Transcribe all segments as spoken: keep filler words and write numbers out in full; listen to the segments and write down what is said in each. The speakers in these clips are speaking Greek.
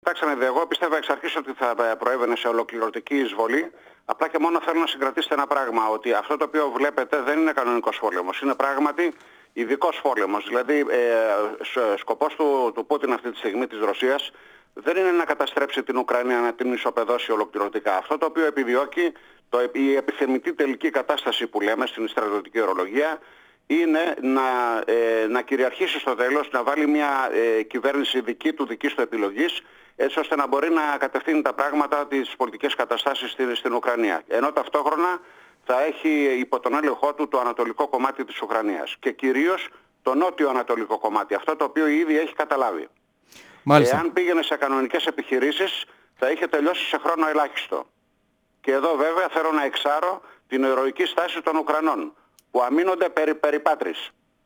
Κοιτάξτε, εγώ πιστεύω εξ αρχής ότι θα προέβαινε σε ολοκληρωτική εισβολή. Απλά και μόνο θέλω να συγκρατήσετε ένα πράγμα, ότι αυτό το οποίο βλέπετε δεν είναι κανονικός πόλεμος. Είναι πράγματι ειδικός πόλεμος. Δηλαδή, ε, σκοπός του, του Πούτιν αυτή τη στιγμή, της Ρωσίας, δεν είναι να καταστρέψει την Ουκρανία, να την ισοπεδώσει ολοκληρωτικά. Αυτό το οποίο επιδιώκει, το, η επιθεμητή τελική κατάσταση που λέμε στην στρατιωτική ορολογία, είναι να, ε, να κυριαρχήσει στο τέλος, να βάλει μια ε, κυβέρνηση δική του, δικής του επιλογής, έτσι ώστε να μπορεί να κατευθύνει τα πράγματα, τις πολιτικές καταστάσεις στην, στην Ουκρανία. Ενώ ταυτόχρονα θα έχει υπό τον έλεγχό του το ανατολικό κομμάτι της Ουκρανίας και κυρίως το νότιο ανατολικό κομμάτι, αυτό το οποίο ήδη έχει καταλάβει. Μάλιστα. Εάν πήγαινε σε κανονικές επιχειρήσεις θα είχε τελειώσει σε χρόνο ελάχιστο. Και εδώ βέβαια θέλω να εξάρω την ηρωική στάση των Ουκρανών, που αμήνονται περί περιπάτρις.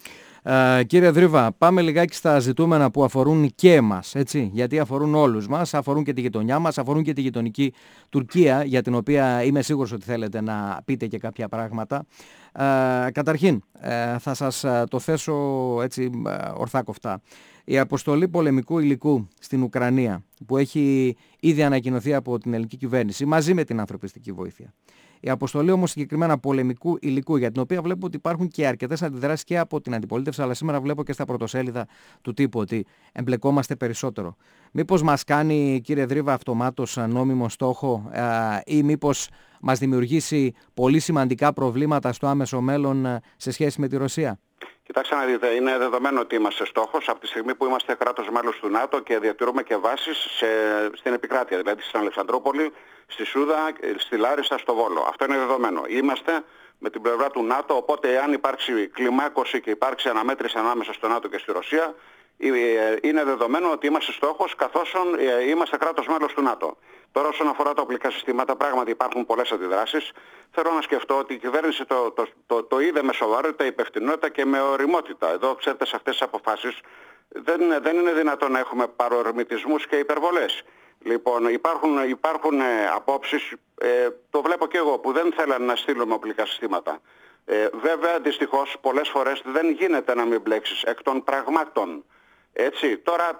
Ε, κύριε Δρύβα, πάμε λιγάκι στα ζητούμενα που αφορούν και εμάς, έτσι, γιατί αφορούν όλους μας, αφορούν και τη γειτονιά μας, αφορούν και τη γειτονική Τουρκία, για την οποία είμαι σίγουρος ότι θέλετε να πείτε και κάποια πράγματα. Ε, καταρχήν, ε, θα σας το θέσω έτσι ορθάκοφτα. Η αποστολή πολεμικού υλικού στην Ουκρανία, που έχει ήδη ανακοινωθεί από την ελληνική κυβέρνηση, μαζί με την ανθρωπιστική βοήθεια. Η αποστολή όμως συγκεκριμένα πολεμικού υλικού, για την οποία βλέπω ότι υπάρχουν και αρκετές αντιδράσεις και από την αντιπολίτευση, αλλά σήμερα βλέπω και στα πρωτοσέλιδα του τύπου ότι εμπλεκόμαστε περισσότερο. Μήπως μας κάνει, κύριε Δρύβα, αυτομάτως νόμιμο στόχο ε, ή μήπως μας δημιουργήσει πολύ σημαντικά προβλήματα στο άμεσο μέλλον σε σχέση με τη Ρωσία? Κοιτάξτε να δείτε, είναι δεδομένο ότι είμαστε στόχος από τη στιγμή που είμαστε κράτος μέλος του ΝΑΤΟ και διατηρούμε και βάσεις σε, στην επικράτεια, δηλαδή στην Αλεξανδρούπολη, στη Σούδα, στη Λάρισα, στο Βόλο. Αυτό είναι δεδομένο. Είμαστε με την πλευρά του ΝΑΤΟ, οπότε αν υπάρξει κλιμάκωση και υπάρξει αναμέτρηση ανάμεσα στο ΝΑΤΟ και στη Ρωσία, είναι δεδομένο ότι είμαστε στόχος καθώς είμαστε κράτος μέλος του ΝΑΤΟ. Τώρα όσον αφορά τα οπλικά συστήματα, πράγματι υπάρχουν πολλές αντιδράσεις. Θέλω να σκεφτώ ότι η κυβέρνηση το, το, το, το είδε με σοβαρότητα, υπευθυνότητα και με ωριμότητα. Εδώ, ξέρετε, σε αυτές τις αποφάσεις δεν, δεν είναι δυνατόν να έχουμε παρορμητισμούς και υπερβολές. Λοιπόν, υπάρχουν, υπάρχουν ε, απόψεις, ε, το βλέπω και εγώ, που δεν θέλαν να στείλουμε οπλικά συστήματα. Ε, βέβαια, δυστυχώς, πολλές φορές δεν γίνεται να μην μπλέξεις εκ των πραγμάτων. Έτσι, τώρα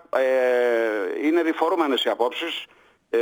ε, είναι διφορούμενες οι απόψεις. Ε,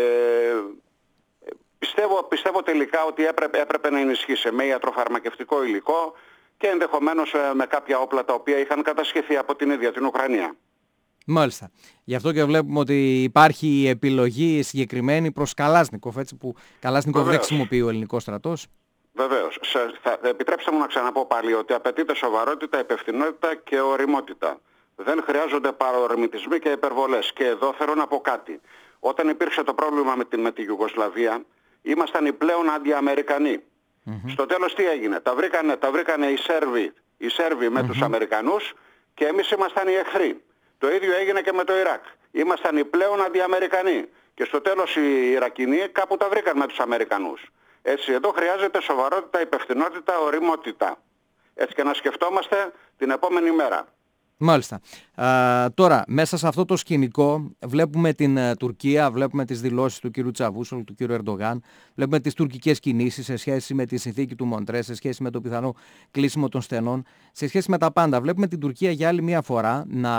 πιστεύω, πιστεύω τελικά ότι έπρεπε, έπρεπε να ενισχύσει με ιατροφαρμακευτικό υλικό και ενδεχομένως ε, με κάποια όπλα τα οποία είχαν κατασχεθεί από την ίδια την Ουκρανία. Μάλιστα. Γι' αυτό και βλέπουμε ότι υπάρχει επιλογή συγκεκριμένη προς Καλάσνικοφ, έτσι, που Καλάσνικοφ δεν χρησιμοποιεί ο ελληνικός στρατός. Βεβαίως. Θα, επιτρέψτε μου να ξαναπώ πάλι ότι απαιτείται σοβαρότητα, υπευθυνότητα και ωριμότητα. Δεν χρειάζονται παρορμητισμοί και υπερβολές. Και εδώ θέλω να πω κάτι. Όταν υπήρξε το πρόβλημα με τη, με τη Ιουγκοσλαβία, ήμασταν οι πλέον αντιαμερικανοί. Mm-hmm. Στο τέλος τι έγινε? Τα βρήκανε, τα βρήκανε οι Σέρβοι, οι Σέρβοι με mm-hmm. τους Αμερικανούς και εμείς ήμασταν οι εχθροί. Το ίδιο έγινε και με το Ιράκ. Ήμασταν οι πλέον αντιαμερικανοί. Και στο τέλος οι Ιρακινοί κάπου τα βρήκαν με τους Αμερικανούς. Έτσι, εδώ χρειάζεται σοβαρότητα, υπευθυνότητα, ωριμότητα. Έτσι, και να σκεφτόμαστε την επόμενη μέρα. Μάλιστα. Α, τώρα, μέσα σε αυτό το σκηνικό βλέπουμε την uh, Τουρκία, βλέπουμε τις δηλώσεις του κύριου Τσαβούσολου, του κύριου Ερντογάν, βλέπουμε τις τουρκικές κινήσεις σε σχέση με τη συνθήκη του Μοντρέ, σε σχέση με το πιθανό κλείσιμο των στενών, σε σχέση με τα πάντα. Βλέπουμε την Τουρκία για άλλη μια φορά να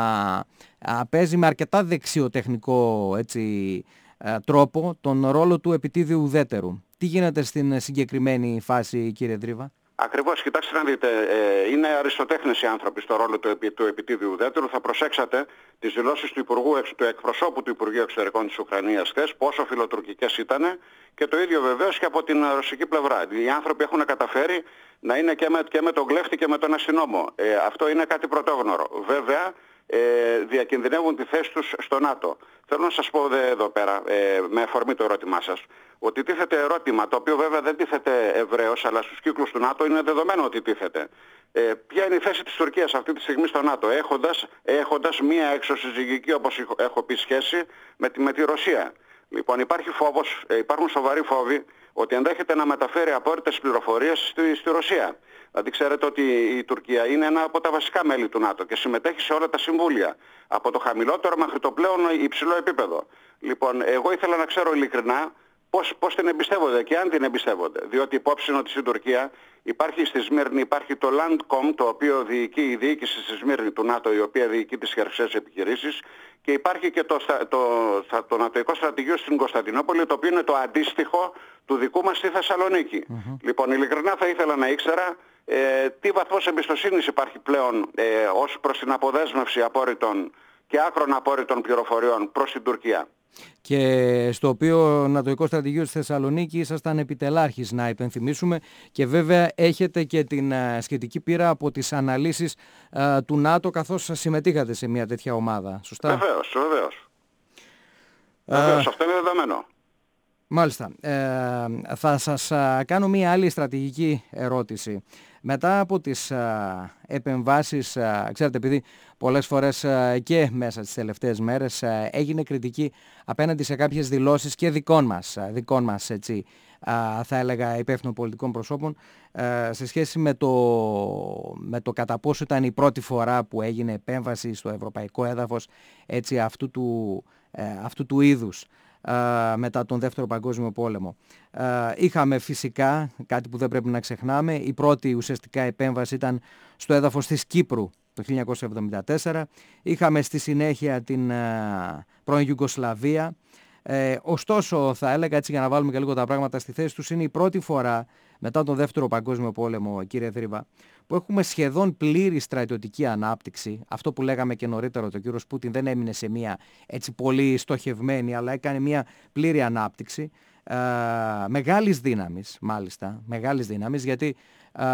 α, παίζει με αρκετά δεξιοτεχνικό έτσι, α, τρόπο τον ρόλο του επιτίδιου ουδέτερου. Τι γίνεται στην συγκεκριμένη φάση, κύριε Δρύβα? Ακριβώς, κοιτάξτε να δείτε, ε, είναι αριστοτέχνες οι άνθρωποι στο ρόλο του, επί, του επιτίδιου ουδέτερου. Θα προσέξατε τις δηλώσεις του, Υπουργού, του εκπροσώπου του Υπουργείου Εξωτερικών της Ουκρανίας χθες, πόσο φιλοτουρκικές ήταν, και το ίδιο βεβαίως και από την ρωσική πλευρά. Οι άνθρωποι έχουν καταφέρει να είναι και με, και με τον κλέφτη και με τον αστυνόμο. Ε, αυτό είναι κάτι πρωτόγνωρο. Βέβαια, ε, διακινδυνεύουν τη θέση τους στο ΝΑΤΟ. Θέλω να σας πω δε, εδώ πέρα, ε, με αφορμή το ερώτημά σας, ότι τίθεται ερώτημα, το οποίο βέβαια δεν τίθεται ευρέως, αλλά στους κύκλους του ΝΑΤΟ είναι δεδομένο ότι τίθεται. Ε, ποια είναι η θέση της Τουρκίας αυτή τη στιγμή στο ΝΑΤΟ, έχοντας, έχοντας μία εξωσυζυγική, όπως έχω πει, σχέση με τη, με τη Ρωσία. Λοιπόν, υπάρχει φόβος, ε, υπάρχουν σοβαροί φόβοι ότι ενδέχεται να μεταφέρει απόρριτες πληροφορίες στη, στη Ρωσία. Δηλαδή ξέρετε ότι η Τουρκία είναι ένα από τα βασικά μέλη του ΝΑΤΟ και συμμετέχει σε όλα τα συμβούλια, από το χαμηλότερο μέχρι το πλέον υψηλό επίπεδο. Λοιπόν, εγώ ήθελα να ξέρω ειλικρινά πώς, πώς την εμπιστεύονται και αν την εμπιστεύονται. Διότι υπόψη είναι ότι στην Τουρκία υπάρχει στη Σμύρνη, υπάρχει το Landcom, το οποίο διοικεί η διοίκηση στη Σμύρνη του ΝΑΤΟ, η οποία διοικεί τις χερσαίες επιχειρήσεις, και υπάρχει και το, το, το, το νατοϊκό στρατηγείο στην Κωνσταντινούπολη, το οποίο είναι το αντίστοιχο του δικού μας στη Θεσσαλονίκη. Mm-hmm. Λοιπόν, ειλικρινά θα ήθελα να ήξερα ε, τι βαθμός εμπιστοσύνης υπάρχει πλέον ε, ως προς την αποδέσμευση απόρριτων και άκρων απόρριτων πληροφοριών προς την Τουρκία. Και στο οποίο νατοϊκό στρατηγείο στη Θεσσαλονίκη ήσασταν επιτελάρχης, να υπενθυμίσουμε, και βέβαια έχετε και την uh, σχετική πείρα από τις αναλύσεις uh, του ΝΑΤΟ, καθώς συμμετείχατε σε μια τέτοια ομάδα. Σωστά? Βεβαίως, βεβαίως. Uh, βεβαίως, αυτό είναι δεδομένο. Μάλιστα. Ε, θα σας α, κάνω μία άλλη στρατηγική ερώτηση. Μετά από τις α, επεμβάσεις, α, ξέρετε, επειδή πολλές φορές α, και μέσα στις τελευταίες μέρες α, έγινε κριτική απέναντι σε κάποιες δηλώσεις και δικών μας, α, δικών μας έτσι, α, θα έλεγα υπεύθυνων πολιτικών προσώπων, α, σε σχέση με το, με το κατά πόσο ήταν η πρώτη φορά που έγινε επέμβαση στο ευρωπαϊκό έδαφος έτσι, αυτού του, ε, αυτού του είδους. Uh, μετά τον Δεύτερο Παγκόσμιο Πόλεμο. Uh, είχαμε φυσικά, κάτι που δεν πρέπει να ξεχνάμε, η πρώτη ουσιαστικά επέμβαση ήταν στο έδαφος της Κύπρου το χίλια εννιακόσια εβδομήντα τέσσερα. Είχαμε στη συνέχεια την uh, πρώην Ιουγκοσλαβία. Ε, ωστόσο, θα έλεγα έτσι για να βάλουμε και λίγο τα πράγματα στη θέση τους, είναι η πρώτη φορά μετά τον Δεύτερο Παγκόσμιο Πόλεμο, κύριε Δρύβα, που έχουμε σχεδόν πλήρη στρατιωτική ανάπτυξη. Αυτό που λέγαμε και νωρίτερα, το κύριος Πούτιν δεν έμεινε σε μια έτσι πολύ στοχευμένη, αλλά έκανε μια πλήρη ανάπτυξη. Ε, μεγάλης δύναμης, μάλιστα, μεγάλης δύναμης, γιατί ε,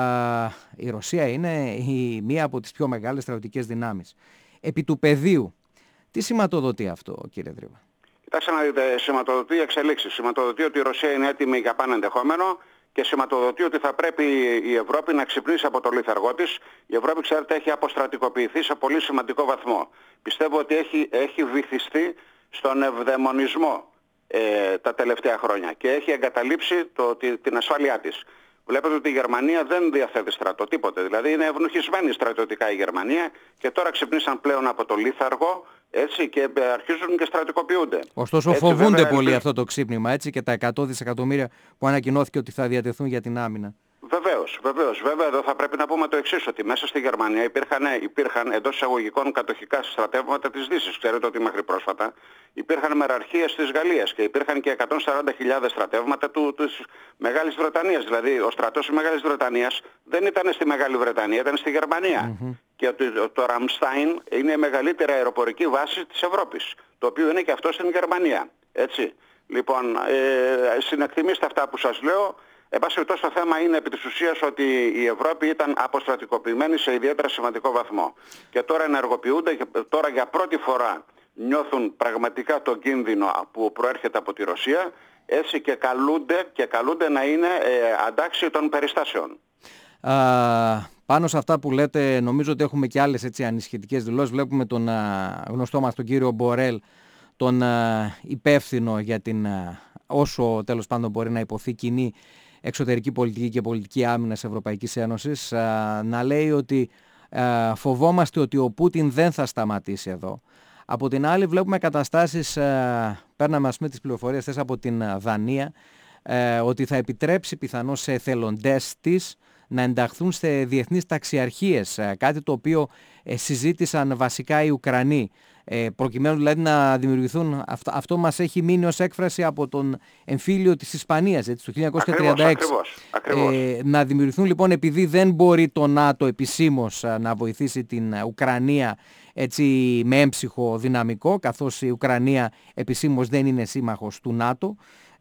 η Ρωσία είναι η, μία από τις πιο μεγάλες στρατιωτικές δυνάμεις. Επί του πεδίου, τι σηματοδοτεί αυτό, κύριε Δρύβα? Κοιτάξτε να δείτε, σηματοδοτεί εξελίξεις. Σηματοδοτεί ότι η Ρωσία είναι έτοιμη για πάνε ενδεχόμενο και σηματοδοτεί ότι θα πρέπει η Ευρώπη να ξυπνήσει από το λίθαργό της. Η Ευρώπη, ξέρετε, έχει αποστρατικοποιηθεί σε πολύ σημαντικό βαθμό. Πιστεύω ότι έχει, έχει βυθιστεί στον ευδαιμονισμό ε, τα τελευταία χρόνια και έχει εγκαταλείψει το, την ασφάλειά της. Βλέπετε ότι η Γερμανία δεν διαθέτει στρατό, τίποτε. Δηλαδή είναι ευνουχισμένη στρατιωτικά η Γερμανία και τώρα ξυπνήσαν πλέον από το λίθαργο, έτσι, και αρχίζουν και στρατικοποιούνται. Ωστόσο έτσι, φοβούνται βέβαια, πολύ ελπί... αυτό το ξύπνημα, έτσι, και τα εκατό δισεκατομμύρια που ανακοινώθηκε ότι θα διατεθούν για την άμυνα. Βεβαίως, βεβαίως. Βέβαια εδώ θα πρέπει να πούμε το εξής, ότι μέσα στη Γερμανία υπήρχαν, υπήρχαν εντός εισαγωγικών κατοχικά στρατεύματα της Δύσης. Ξέρετε ότι μέχρι πρόσφατα υπήρχαν μεραρχίες της Γαλλίας και υπήρχαν και εκατόν σαράντα χιλιάδες στρατεύματα του, της Μεγάλης Βρετανίας. Δηλαδή ο στρατός της Μεγάλης Βρετανίας δεν ήταν στη Μεγάλη Βρετανία, ήταν στη Γερμανία. Mm-hmm. Και το, το Ραμστάιν είναι η μεγαλύτερη αεροπορική βάση της Ευρώπης, το οποίο είναι και αυτό στην Γερμανία. Έτσι. Λοιπόν, ε, συνεκτιμήστε αυτά που σας λέω. Εν πάση περιπτώσει, το θέμα είναι επί της ουσίας ότι η Ευρώπη ήταν αποστρατικοποιημένη σε ιδιαίτερα σημαντικό βαθμό. Και τώρα ενεργοποιούνται, και τώρα για πρώτη φορά νιώθουν πραγματικά τον κίνδυνο που προέρχεται από τη Ρωσία, έτσι, και καλούνται, και καλούνται να είναι ε, αντάξει των περιστάσεων. Α, πάνω σε αυτά που λέτε, νομίζω ότι έχουμε και άλλες έτσι ανησυχητικές δηλώσεις. Βλέπουμε τον α, γνωστό μας τον κύριο Μπορέλ, τον α, υπεύθυνο για την α, όσο τέλος πάντων μπορεί να υποθεί κοινή εξωτερική πολιτική και πολιτική άμυνας Ευρωπαϊκής Ένωσης, α, να λέει ότι α, φοβόμαστε ότι ο Πούτιν δεν θα σταματήσει εδώ. Από την άλλη βλέπουμε καταστάσεις, α, παίρναμε ας πούμε τις πληροφορίες θες από την α, Δανία, α, ότι θα επιτρέψει πιθανώς σε εθελοντές της να ενταχθούν σε διεθνείς ταξιαρχίες, α, κάτι το οποίο ε, συζήτησαν βασικά οι Ουκρανοί. Ε, προκειμένου δηλαδή να δημιουργηθούν, αυτό, αυτό μας έχει μείνει ως έκφραση από τον εμφύλιο της Ισπανίας, έτσι, το χίλια εννιακόσια τριάντα έξι. Ακριβώς, ακριβώς. Ε, να δημιουργηθούν λοιπόν, επειδή δεν μπορεί το ΝΑΤΟ επισήμως να βοηθήσει την Ουκρανία έτσι, με έμψυχο δυναμικό, καθώς η Ουκρανία επισήμως δεν είναι σύμμαχος του ΝΑΤΟ.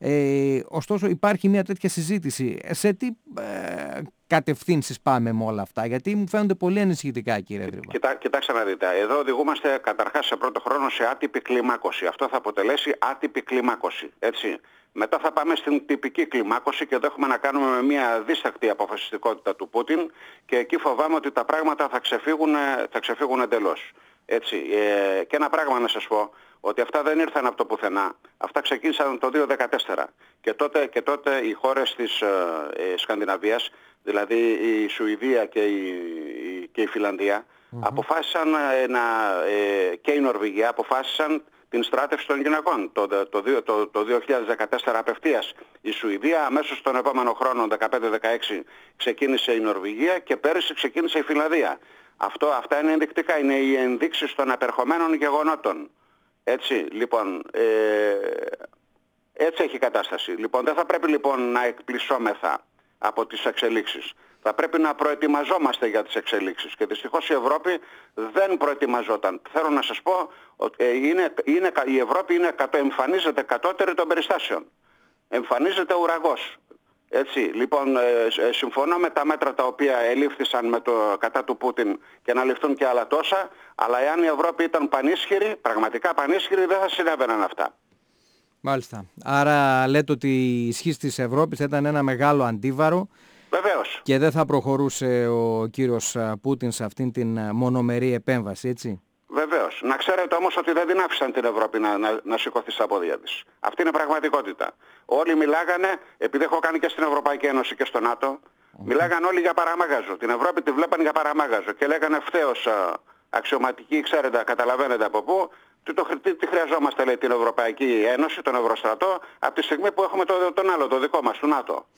Ε, ωστόσο υπάρχει μια τέτοια συζήτηση. Σε τι ε, κατευθύνσεις πάμε με όλα αυτά? Γιατί μου φαίνονται πολύ ανησυχητικά, κύριε Δρύβα. Κοιτά, κοιτάξτε να δείτε. Εδώ οδηγούμαστε καταρχάς σε πρώτο χρόνο σε άτυπη κλιμάκωση. Αυτό θα αποτελέσει άτυπη κλιμάκωση. Έτσι. Μετά θα πάμε στην τυπική κλιμάκωση και εδώ έχουμε να κάνουμε με μια δίστακτη αποφασιστικότητα του Πούτιν και εκεί φοβάμαι ότι τα πράγματα θα ξεφύγουν, θα ξεφύγουν εντελώς. Έτσι. Ε, και ένα πράγμα να σας πω, ότι αυτά δεν ήρθαν από το πουθενά. Αυτά ξεκίνησαν το δύο χιλιάδες δεκατέσσερα. Και τότε, και τότε οι χώρες της ε, ε, Σκανδιναβίας, δηλαδή η Σουηδία και η, η, και η Φιλανδία, mm-hmm. αποφάσισαν ε, να, ε, και η Νορβηγία αποφάσισαν την στράτευση των γυναικών το, το, το, το, το δύο χιλιάδες δεκατέσσερα απευθείας. Η Σουηδία, αμέσως τον επόμενο χρόνο, δεκαπέντε δεκαέξι, ξεκίνησε η Νορβηγία και πέρυσι ξεκίνησε η Φιλανδία. Αυτό, αυτά είναι ενδεικτικά, είναι οι ενδείξεις των απερχομένων γεγονότων. Έτσι, λοιπόν, ε, έτσι έχει η κατάσταση. Λοιπόν, δεν θα πρέπει λοιπόν να εκπλησώμεθα από τις εξελίξεις. Θα πρέπει να προετοιμαζόμαστε για τις εξελίξεις. Και δυστυχώς η Ευρώπη δεν προετοιμαζόταν. Θέλω να σας πω ότι είναι, είναι, η Ευρώπη είναι, εμφανίζεται κατώτερη των περιστάσεων. Εμφανίζεται ουραγός. Έτσι, λοιπόν, ε, ε, συμφωνώ με τα μέτρα τα οποία ελήφθησαν με το, κατά του Πούτιν και να ληφθούν και άλλα τόσα, αλλά εάν η Ευρώπη ήταν πανίσχυρη, πραγματικά πανίσχυρη, δεν θα συνέβαιναν αυτά. Μάλιστα. Άρα λέτε ότι η ισχύς της Ευρώπης ήταν ένα μεγάλο αντίβαρο. Βεβαίως. Και δεν θα προχωρούσε ο κύριος Πούτιν σε αυτήν την μονομερή επέμβαση, έτσι. Βεβαίως. Να ξέρετε όμως ότι δεν την άφησαν την Ευρώπη να, να, να σηκωθεί στα πόδια της. Αυτή είναι πραγματικότητα. Όλοι μιλάγανε, επειδή έχω κάνει και στην Ευρωπαϊκή Ένωση και στο ΝΑΤΟ, mm-hmm. μιλάγανε όλοι για παραμάγαζο. Την Ευρώπη τη βλέπαν για παραμάγαζο και λέγανε ευθέως αξιωματικοί, ξέρετε, καταλαβαίνετε από πού, τι, το, τι, τι χρειαζόμαστε, λέει, την Ευρωπαϊκή Ένωση, τον Ευρωστρατό, από τη στιγμή που έχουμε το, τον άλλο, το δικό μας, του ΝΑΤΟ.